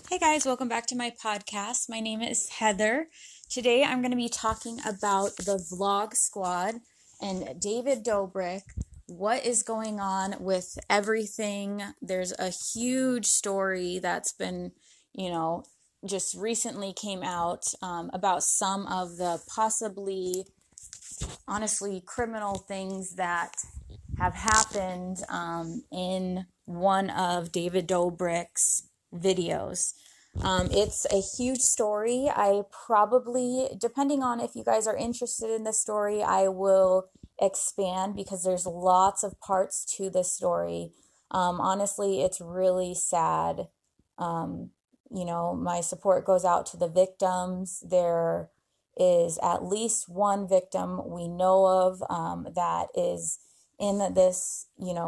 Hey guys, welcome back to my podcast. My name is Heather. Today I'm going to be talking about the Vlog Squad and David Dobrik. What is going on with everything? There's a huge story that's been, just recently came out about some of the possibly, honestly, criminal things that have happened in one of David Dobrik's videos. It's a huge story. I probably, depending on if you guys are interested in this story, I will expand because there's lots of parts to this story. Honestly, it's really sad. Um, my support goes out to the victims. There is at least one victim we know of that is in this,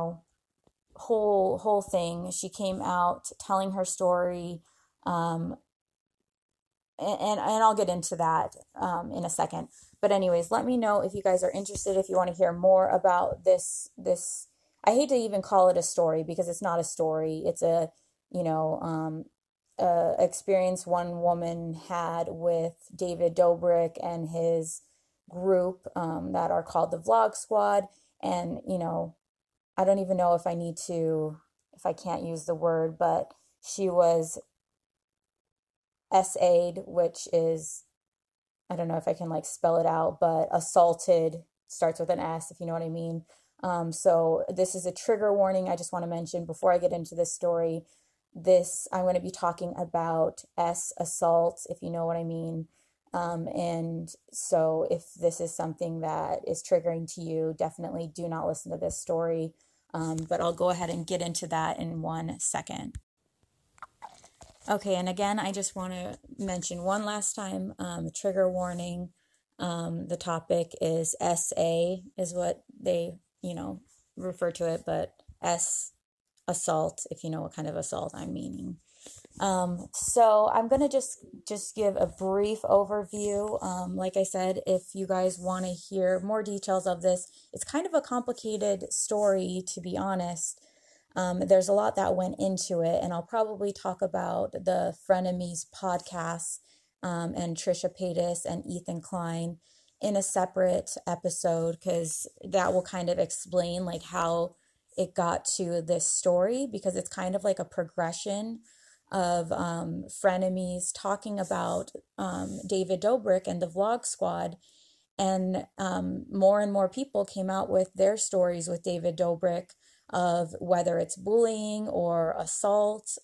whole thing. She came out telling her story, um, and I'll get into that in a second. But anyways, let me know if you guys are interested. If you want to hear more about this, I hate to even call it a story because it's not a story. It's a you know experience one woman had with David Dobrik and his group that are called the Vlog Squad. And I don't even know if if I can't use the word, but she was SA'd, which is, I don't know if I can like spell it out, but assaulted starts with an S, if you know what I mean. So this is a trigger warning. I just want to mention before I get into this story, I'm going to be talking about assault, if you know what I mean. And so if this is something that is triggering to you, definitely do not listen to this story. But I'll go ahead and get into that in 1 second. Okay, and again, I just want to mention one last time, trigger warning. The topic is SA is what they, refer to it, but S, assault, if you know what kind of assault I'm meaning. So I'm gonna just give a brief overview. Like I said, if you guys want to hear more details of this, it's kind of a complicated story, to be honest. There's a lot that went into it, and I'll probably talk about the Frenemies podcast and Trisha Paytas and Ethan Klein in a separate episode because that will kind of explain like how it got to this story, because it's kind of like a progression of frenemies talking about David Dobrik and the Vlog Squad. And more and more people came out with their stories with David Dobrik of whether it's bullying or assault,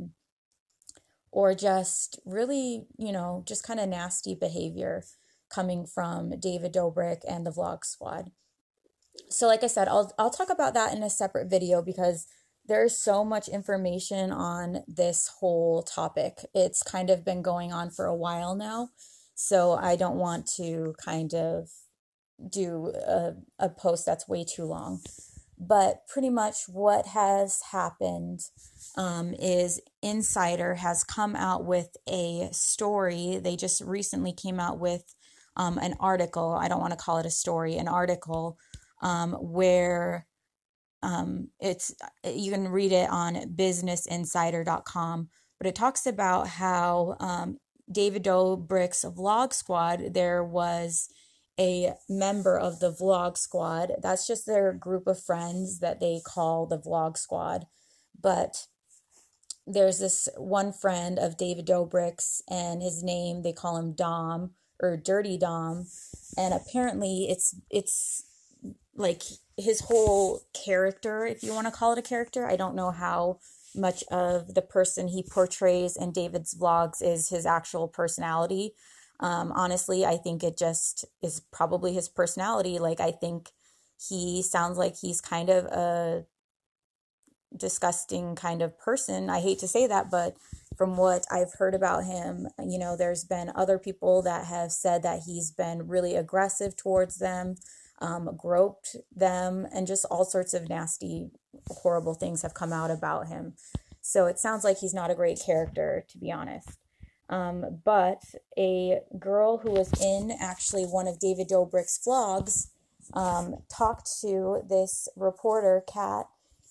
or just really, just kind of nasty behavior coming from David Dobrik and the Vlog Squad. So like I said, I'll talk about that in a separate video because there's so much information on this whole topic. It's kind of been going on for a while now, so I don't want to kind of do a post that's way too long. But pretty much what has happened is Insider has come out with a story. They just recently came out with an article. I don't want to call it a story, an article where it's you can read it on businessinsider.com, but it talks about how David Dobrik's Vlog Squad, there was a member of the Vlog Squad. That's just their group of friends that they call the Vlog Squad. But there's this one friend of David Dobrik's, and his name, they call him Dom or Dirty Dom. And apparently it's like his whole character, if you want to call it a character. I don't know how much of the person he portrays in David's vlogs is his actual personality. Honestly, I think it just is probably his personality. Like, I think he sounds like he's kind of a disgusting kind of person. I hate to say that, but from what I've heard about him, there's been other people that have said that he's been really aggressive towards them, groped them, and just all sorts of nasty, horrible things have come out about him. So it sounds like he's not a great character, to be honest. But a girl who was in actually one of David Dobrik's vlogs talked to this reporter, Kat,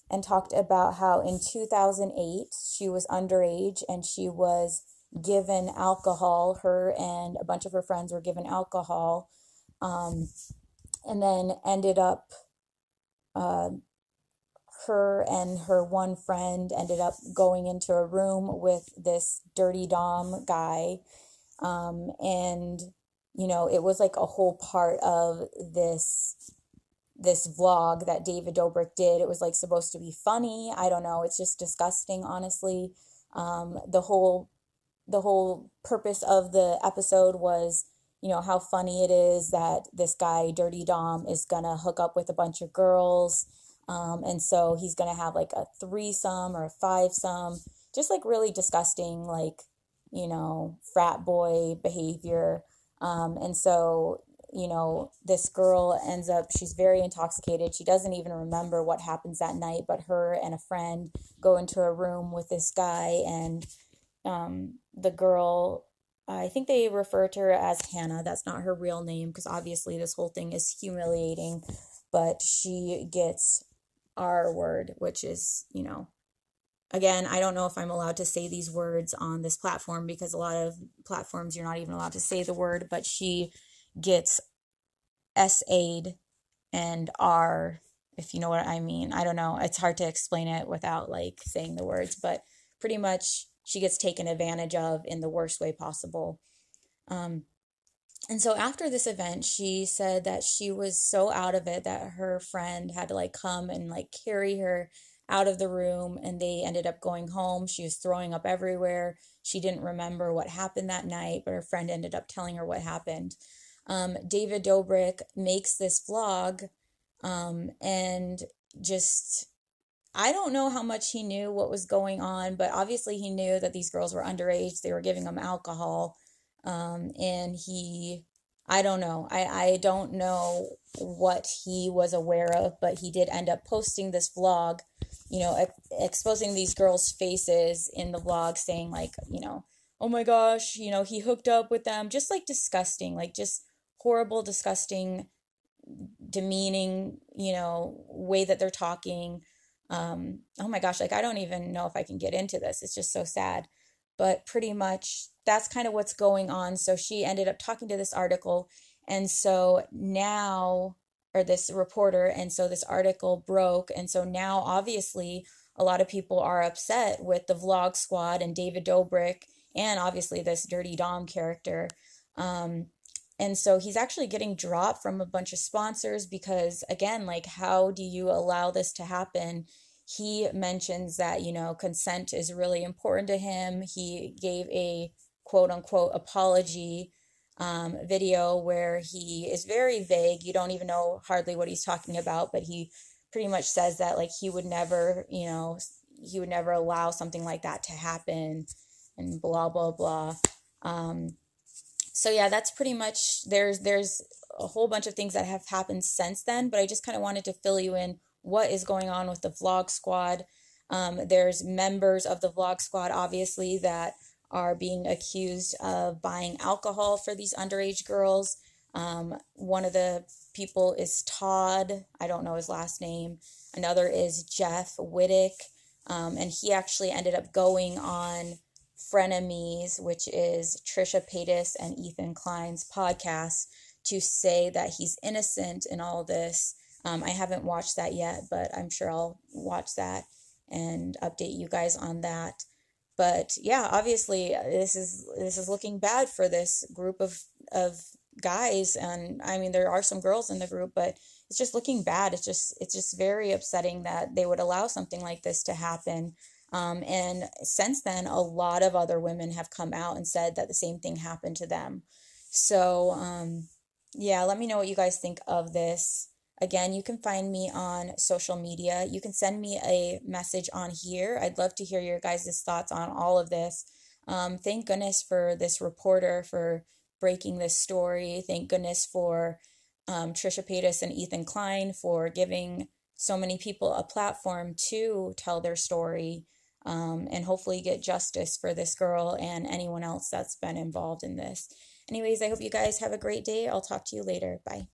and talked about how in 2008 she was underage and she was given alcohol. Her and a bunch of her friends were given alcohol, and then ended up, uh, her and her one friend ended up going into a room with this dirty Dom guy. And, it was like a whole part of this vlog that David Dobrik did. It was like supposed to be funny. I don't know. It's just disgusting, honestly. The whole purpose of the episode was, how funny it is that this guy, Dirty Dom, is gonna hook up with a bunch of girls. And so he's gonna have like a threesome or a fivesome, just like really disgusting, like, frat boy behavior. And so, this girl ends up, she's very intoxicated. She doesn't even remember what happens that night, but her and a friend go into a room with this guy, and the girl, I think they refer to her as Hannah. That's not her real name because obviously this whole thing is humiliating, but she gets R word, which is, again, I don't know if I'm allowed to say these words on this platform because a lot of platforms you're not even allowed to say the word, but she gets SA'd and R, if you know what I mean. I don't know. It's hard to explain it without like saying the words, but pretty much she gets taken advantage of in the worst way possible. And so after this event, she said that she was so out of it that her friend had to like come and like carry her out of the room, and they ended up going home. She was throwing up everywhere. She didn't remember what happened that night, but her friend ended up telling her what happened. David Dobrik makes this vlog, and just, I don't know how much he knew what was going on, but obviously he knew that these girls were underage. They were giving him alcohol. And I don't know. I don't know what he was aware of, but he did end up posting this vlog, exposing these girls' faces in the vlog, saying like, oh my gosh, he hooked up with them. Just like disgusting, like just horrible, disgusting, demeaning, way that they're talking. Oh my gosh, like I don't even know if I can get into this. It's just so sad. But pretty much that's kind of what's going on. So she ended up talking to this article. And so now, or this reporter, and so this article broke. And so now, obviously, a lot of people are upset with the Vlog Squad and David Dobrik, and obviously this Dirty Dom character. And so he's actually getting dropped from a bunch of sponsors because, again, like, how do you allow this to happen? He mentions that, consent is really important to him. He gave a quote unquote apology video where he is very vague. You don't even know hardly what he's talking about, but he pretty much says that like he would never, he would never allow something like that to happen and blah, blah, blah. So yeah, that's pretty much, there's a whole bunch of things that have happened since then, but I just kind of wanted to fill you in what is going on with the Vlog Squad. There's members of the Vlog Squad, obviously, that are being accused of buying alcohol for these underage girls. One of the people is Todd. I don't know his last name. Another is Jeff Wittick. And he actually ended up going on Frenemies, which is Trisha Paytas and Ethan Klein's podcast, to say that he's innocent in all this. I haven't watched that yet, but I'm sure I'll watch that and update you guys on that. But yeah, obviously this is looking bad for this group of guys, and I mean there are some girls in the group, but it's just looking bad. It's just very upsetting that they would allow something like this to happen. And since then, a lot of other women have come out and said that the same thing happened to them. So yeah, let me know what you guys think of this. Again, you can find me on social media. You can send me a message on here. I'd love to hear your guys' thoughts on all of this. Thank goodness for this reporter for breaking this story. Thank goodness for Trisha Paytas and Ethan Klein for giving so many people a platform to tell their story, and hopefully get justice for this girl and anyone else that's been involved in this. Anyways, I hope you guys have a great day. I'll talk to you later. Bye.